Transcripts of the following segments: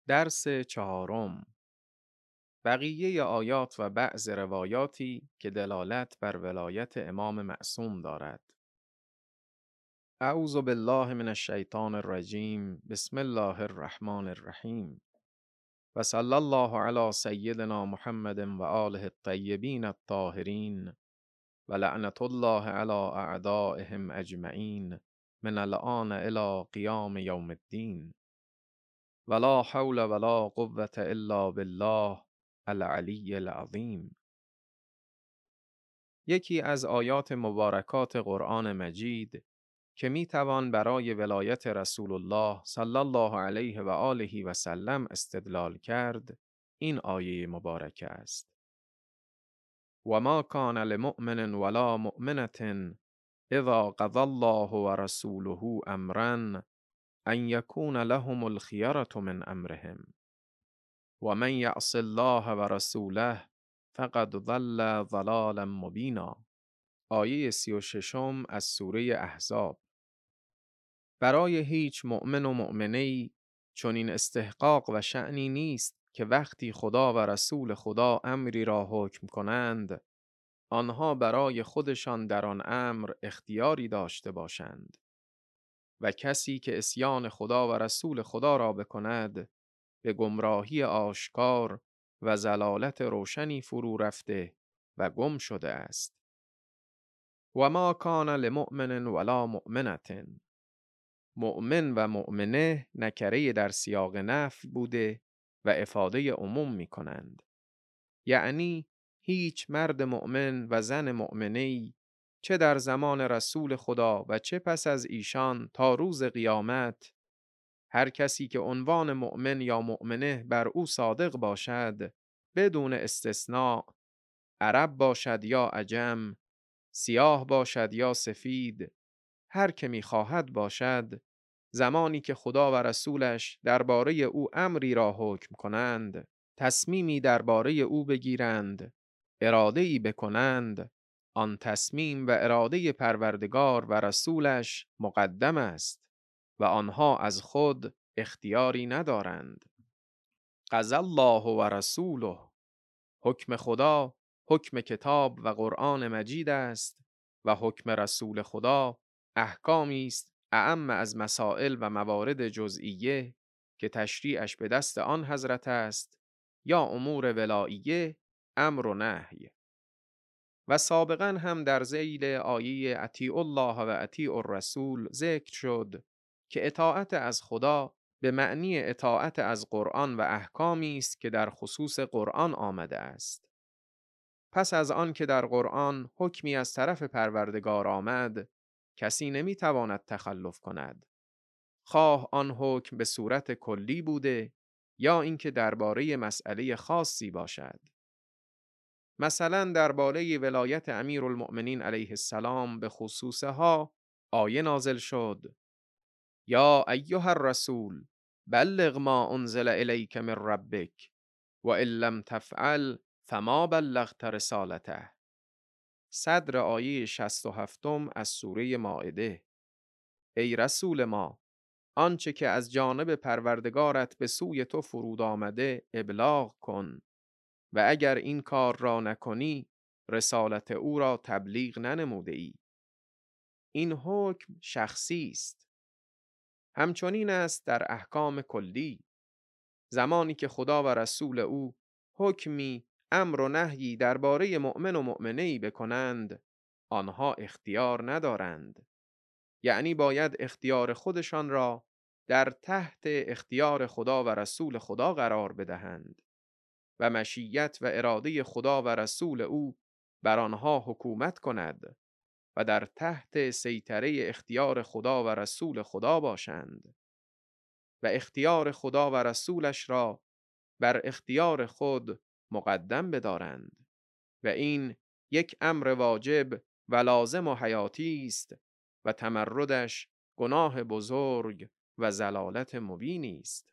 درس چهارم. بقیه آیات و بعض روایاتی که دلالت بر ولایت امام معصوم دارد. اعوذ بالله من الشیطان الرجیم. بسم الله الرحمن الرحیم. و صلی الله علی سیدنا محمد و آله الطیبین الطاهرین و لعنت الله علی اعدائهم اجمعین من الآن الی قیام یوم الدین. ولا حول ولا قوة الا بالله العلی العظیم. یکی از آیات مبارکات قرآن مجید که می توان برای ولایت رسول الله صلی الله علیه و آله و سلم استدلال کرد، این آیه مبارک است. و ما کان لمؤمن ولا مؤمنة اذا قضى الله ورسوله امرا ان یکون لهم الخیرة من امرهم و من یعص الله و رسوله فقد ضل ضلالا مبینا. آیه 36 از سوره احزاب. برای هیچ مؤمن و مؤمنه‌ای چنین استحقاق و شأنی نیست که وقتی خدا و رسول خدا امری را حکم کنند، آنها برای خودشان در آن امر اختیاری داشته باشند. و کسی که عصیان خدا و رسول خدا را بکند، به گمراهی آشکار و ضلالت روشنی فرو رفته و گم شده است. و ما کان لمؤمن ولا مؤمنة. مؤمن و مؤمنه نکره در سیاق نفی بوده و افاده عموم می کنند. یعنی هیچ مرد مؤمن و زن مؤمنه‌ای چه در زمان رسول خدا و چه پس از ایشان تا روز قیامت، هر کسی که عنوان مؤمن یا مؤمنه بر او صادق باشد، بدون استثناء، عرب باشد یا عجم، سیاه باشد یا سفید، هر که می‌خواهد باشد، زمانی که خدا و رسولش درباره او امری را حکم کنند، تصمیمی درباره او بگیرند، اراده‌ای بکنند، آن تصمیم و اراده پروردگار و رسولش مقدم است و آنها از خود اختیاری ندارند. قضی الله و رسوله. حکم خدا حکم کتاب و قرآن مجید است و حکم رسول خدا احکامی است اعم از مسائل و موارد جزئیه که تشریعش به دست آن حضرت است، یا امور ولاییه، امر و نهی. و سابقا هم در ذیل آیه اطیعوا الله و اطیعوا الرسول ذکر شد که اطاعت از خدا به معنی اطاعت از قرآن و احکامی است که در خصوص قرآن آمده است. پس از آن که در قرآن حکمی از طرف پروردگار آمد، کسی نمیتواند تخلف کند، خواه آن حکم به صورت کلی بوده یا اینکه درباره مسئله خاصی باشد. مثلا درباره ولایت امیرالمؤمنین علیه السلام به خصوصها آیه نازل شد: یا ایها الرسول بلغ ما انزل الیک من ربک و ان لم تفعل فما بلغت رسالته. صدر آیه 67 از سوره مائده. ای رسول ما، آنچه که از جانب پروردگارت به سوی تو فرود آمده ابلاغ کن و اگر این کار را نکنی رسالت او را تبلیغ ننموده ای. این حکم شخصی است. همچنین است در احکام کلی. زمانی که خدا و رسول او حکمی، امر و نهی درباره مؤمن و مؤمنه‌ای بکنند، آنها اختیار ندارند. یعنی باید اختیار خودشان را در تحت اختیار خدا و رسول خدا قرار بدهند و مشیت و اراده خدا و رسول او بر آنها حکومت کند و در تحت سیطره اختیار خدا و رسول خدا باشند و اختیار خدا و رسولش را بر اختیار خود مقدم بدارند و این یک امر واجب و لازم و حیاتی است و تمردش گناه بزرگ و ضلالت مبینی است.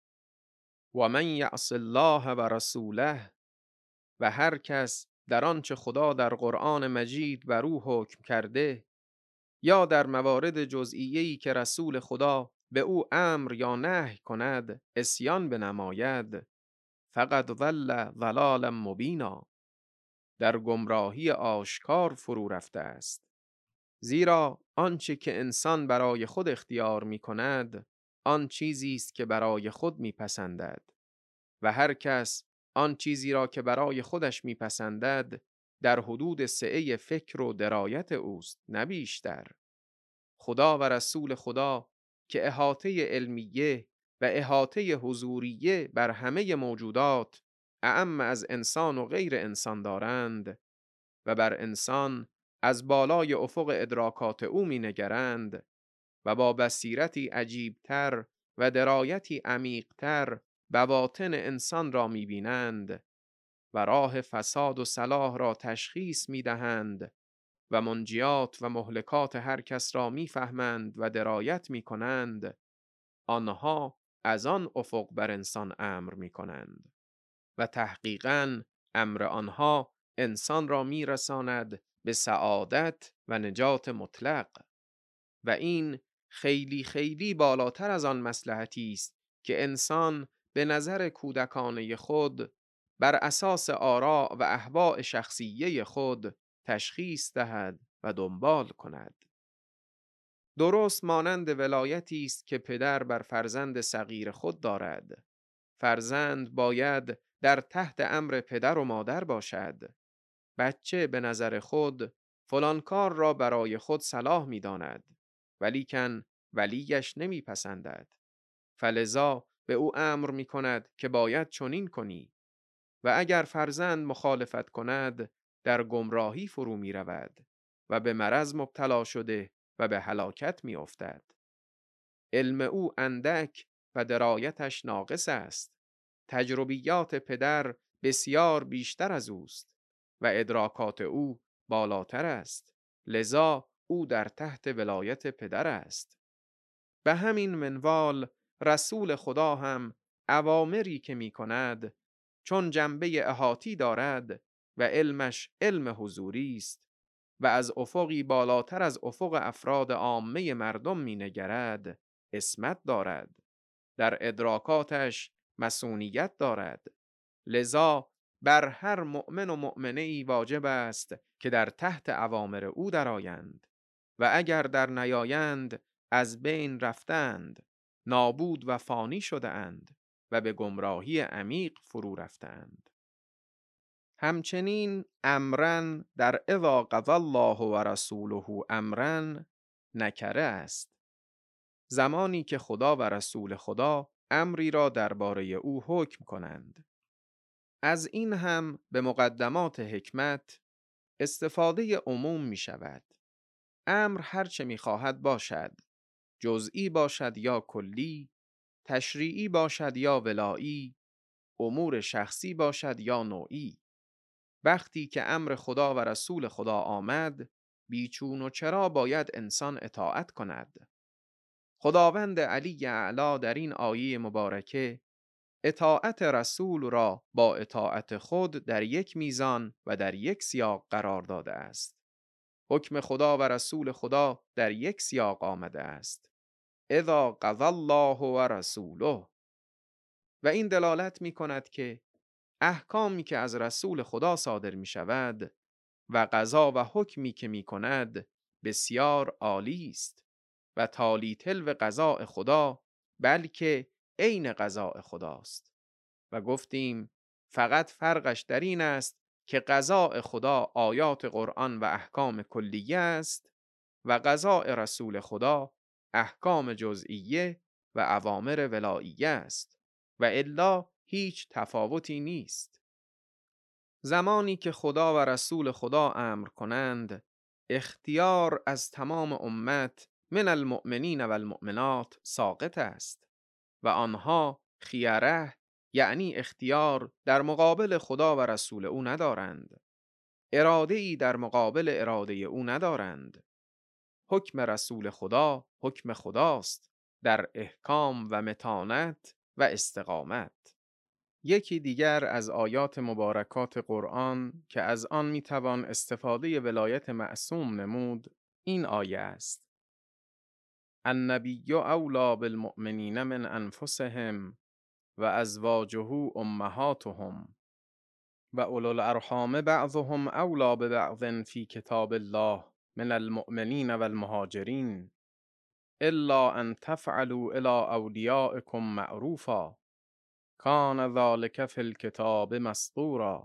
و من یعص الله و رسوله. و هر کس در آنچه خدا در قرآن مجید بر او حکم کرده یا در موارد جزئیه‌ای که رسول خدا به او امر یا نهی کند عصیان بنماید، فقد ضل ضلالا مبینا. در گمراهی آشکار فرو رفته است. زیرا آنچه که انسان برای خود اختیار می کند، آن چیزی است که برای خود می پسندد و هر کس آن چیزی را که برای خودش می پسندد در حدود سعه فکر و درایت اوست، نه بیشتر. خدا و رسول خدا که احاطه علمیه و احاطه حضوریه بر همه موجودات اعم از انسان و غیر انسان دارند و بر انسان از بالای افق ادراکات او می نگرند و با بصیرتی عجیبتر و درایتی عمیقتر بواطن انسان را می بینند و راه فساد و صلاح را تشخیص می دهند و منجیات و مهلکات هر کس را می فهمند و درایت می کنند، آنها از آن افق بر انسان امر می کنند و تحقیقاً امر آنها انسان را می رساند به سعادت و نجات مطلق و این خیلی خیلی بالاتر از آن مصلحتی است که انسان به نظر کودکانه خود بر اساس آراء و اهواء شخصیه خود تشخیص دهد و دنبال کند. درست مانند ولایتی است که پدر بر فرزند صغیر خود دارد. فرزند باید در تحت امر پدر و مادر باشد. بچه به نظر خود فلان کار را برای خود صلاح می داند، ولیکن ولیش نمی پسندد. فلذا به او امر می کند که باید چنین کنی و اگر فرزند مخالفت کند در گمراهی فرو می رود و به مرض مبتلا شده و به هلاکت می افتد. علم او اندک و درایتش ناقص است. تجربیات پدر بسیار بیشتر از اوست و ادراکات او بالاتر است. لذا او در تحت ولایت پدر است. به همین منوال رسول خدا هم اوامری که می کند چون جنبه احاطی دارد و علمش علم حضوری است و از افقی بالاتر از افق افراد عامه مردم می نگرد، عصمت دارد. در ادراکاتش مسئولیت دارد. لذا بر هر مؤمن و مؤمنه ای واجب است که در تحت اوامر او درآیند و اگر در نیایند از بین رفتند، نابود و فانی شده اند و به گمراهی عمیق فرو رفتند. همچنین امرن در اذا قضی الله و رسوله امرن نکره است. زمانی که خدا و رسول خدا امری را درباره او حکم کنند. از این هم به مقدمات حکمت استفاده عموم می شود. امر هرچه می خواهد باشد، جزئی باشد یا کلی، تشریعی باشد یا ولایی، امور شخصی باشد یا نوعی. وقتی که امر خدا و رسول خدا آمد، بیچون و چرا باید انسان اطاعت کند. خداوند علی اعلی در این آیه مبارکه اطاعت رسول را با اطاعت خود در یک میزان و در یک سیاق قرار داده است. حکم خدا و رسول خدا در یک سیاق آمده است. اذا قضی الله و رسوله. و این دلالت می کند که احکامی که از رسول خدا صادر می شود و قضا و حکمی که می کند بسیار عالی است و تالی تلو قضاء خدا بلکه عین قضاء خداست. و گفتیم فقط فرقش در این است که قضاء خدا آیات قرآن و احکام کلیه است و قضاء رسول خدا احکام جزئیه و اوامر ولاییه است و الا هیچ تفاوتی نیست. زمانی که خدا و رسول خدا امر کنند، اختیار از تمام امت من المؤمنین و المؤمنات ساقط است و آنها خیره یعنی اختیار در مقابل خدا و رسول او ندارند. اراده‌ای در مقابل اراده او ندارند. حکم رسول خدا حکم خداست در احکام و متانت و استقامت. یکی دیگر از آیات مبارکات قرآن که از آن میتوان استفاده ولایت معصوم نمود این آیه است. النبی اولی بالمؤمنین من انفسهم و ازواجه امهاتهم و اولو الارحام بعضهم اولی ببعض فی کتاب الله من المؤمنین و المهاجرین الا ان تفعلوا الی اولیائکم معروفا کان ذلک فی الکتاب مسطورا.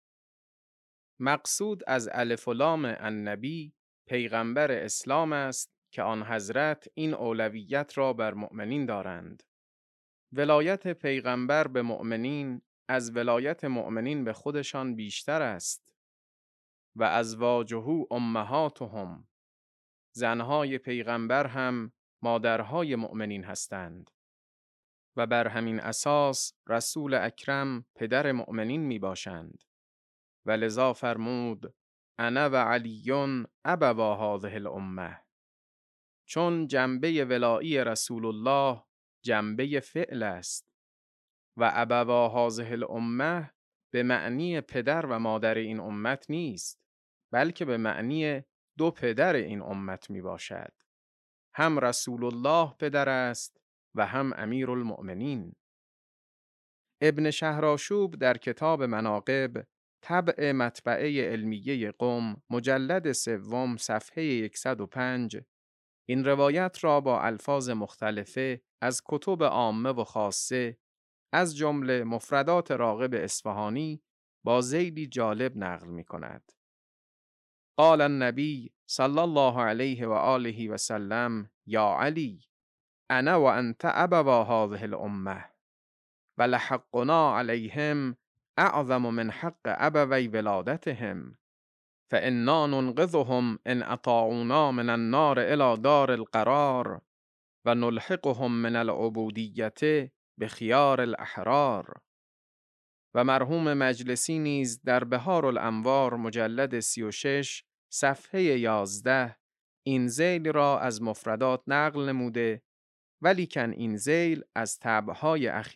مقصود از الف و لام النبی پیغمبر اسلام است که آن حضرت این اولویت را بر مؤمنین دارند. ولایت پیغمبر به مؤمنین از ولایت مؤمنین به خودشان بیشتر است. و ازواجه امهاتهم، زنهای پیغمبر هم مادرهای مؤمنین هستند و بر همین اساس رسول اکرم پدر مؤمنین می باشند و لذا فرمود انا و علی ابوا هذه الامه، چون جنبه ولایی رسول الله جنبه فعل است و ابوا هذه الامه به معنی پدر و مادر این امت نیست، بلکه به معنی دو پدر این امت می باشد. هم رسول الله پدر است و هم امیر المؤمنین. ابن شهرآشوب در کتاب مناقب طبع مطبعه علمیه قم مجلد سوم صفحه 105 این روایت را با الفاظ مختلفه از کتب عامه و خاصه از جمله مفردات راغب اصفهانی با ذیلی جالب نقل می کند. قال النبی صلی الله علیه و آله و سلم یا علی انا و انت ابوا هذه الامه و لحقنا علیهم اعظم من حق ابوی ولادتهم فانا ننقذهم ان اطاعونا من النار الى دار القرار و نلحقهم من العبودیة بخیار الاحرار. و مرحوم مجلسی نیز در بحار الانوار مجلد 36 صفحه 11 این ذیل را از مفردات نقل نموده، ولیکن این ذیل از طبعهای اخیر